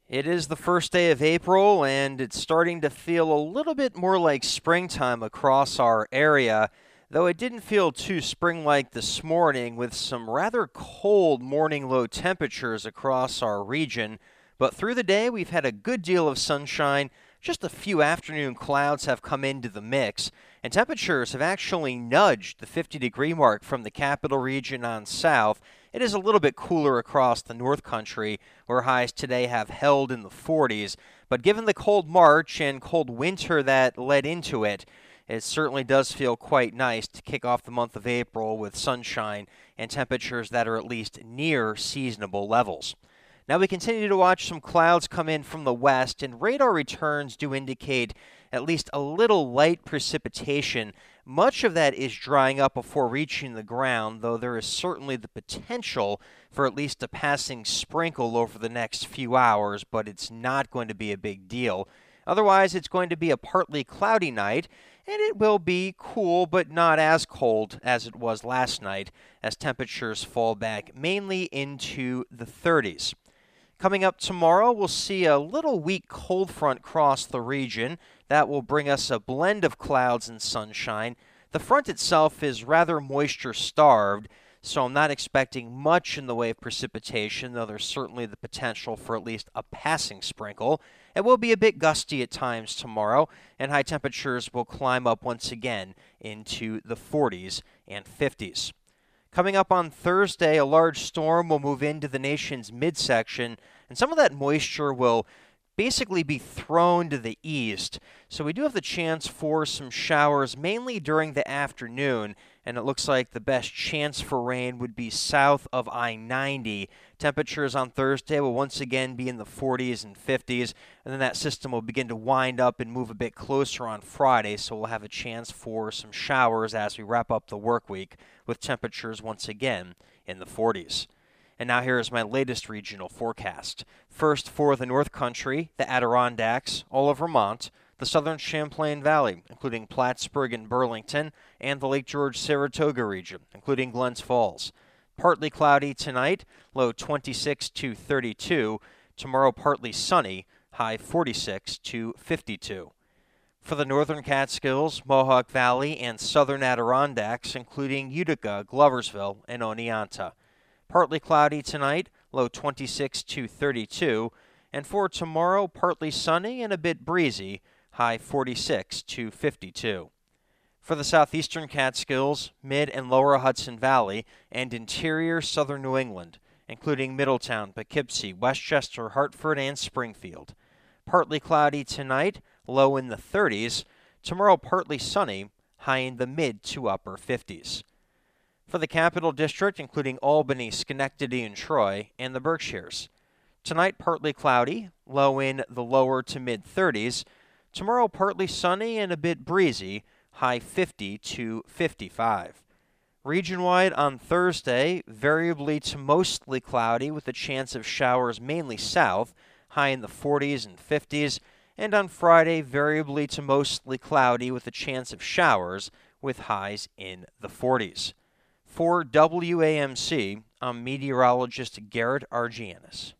It is the first day of April, and it's starting to feel a little bit more like springtime across our area, though it didn't feel too spring like this morning with some rather cold morning low temperatures across our region. But through the day, we've had a good deal of sunshine. Just a few afternoon clouds have come into the mix, and temperatures have actually nudged the 50-degree mark from the capital region on south. It is a little bit cooler across the North Country, where highs today have held in the 40s. But given the cold March and cold winter that led into it, it certainly does feel quite nice to kick off the month of April with sunshine and temperatures that are at least near seasonable levels. Now we continue to watch some clouds come in from the west, and radar returns do indicate at least a little light precipitation. Much of that is drying up before reaching the ground, though there is certainly the potential for at least a passing sprinkle over the next few hours, but it's not going to be a big deal. Otherwise, it's going to be a partly cloudy night, and it will be cool but not as cold as it was last night, as temperatures fall back mainly into the 30s. Coming up tomorrow, we'll see a little weak cold front cross the region. That will bring us a blend of clouds and sunshine. The front itself is rather moisture-starved, so I'm not expecting much in the way of precipitation, though there's certainly the potential for at least a passing sprinkle. It will be a bit gusty at times tomorrow, and high temperatures will climb up once again into the 40s and 50s. Coming up on Thursday, a large storm will move into the nation's midsection, and some of that moisture will basically be thrown to the east. So we do have the chance for some showers, mainly during the afternoon, and it looks like the best chance for rain would be south of I-90. Temperatures on Thursday will once again be in the 40s and 50s, and then that system will begin to wind up and move a bit closer on Friday, so we'll have a chance for some showers as we wrap up the work week with temperatures once again in the 40s. And now here is my latest regional forecast. First, for the North Country, the Adirondacks, all of Vermont, the southern Champlain Valley, including Plattsburgh and Burlington, and the Lake George-Saratoga region, including Glens Falls. Partly cloudy tonight, low 26 to 32. Tomorrow, partly sunny, high 46 to 52. For the northern Catskills, Mohawk Valley, and southern Adirondacks, including Utica, Gloversville, and Oneonta. Partly cloudy tonight, low 26 to 32. And for tomorrow, partly sunny and a bit breezy, high 46 to 52. For the southeastern Catskills, mid and lower Hudson Valley, and interior southern New England, including Middletown, Poughkeepsie, Westchester, Hartford, and Springfield. Partly cloudy tonight, low in the 30s. Tomorrow, partly sunny, high in the mid to upper 50s. For the Capital District, including Albany, Schenectady, and Troy, and the Berkshires. Tonight, partly cloudy, low in the lower to mid 30s. Tomorrow, partly sunny and a bit breezy, high 50 to 55. Region-wide on Thursday, variably to mostly cloudy with a chance of showers mainly south, high in the 40s and 50s. And on Friday, variably to mostly cloudy with a chance of showers with highs in the 40s. For WAMC, I'm meteorologist Garrett Argianis.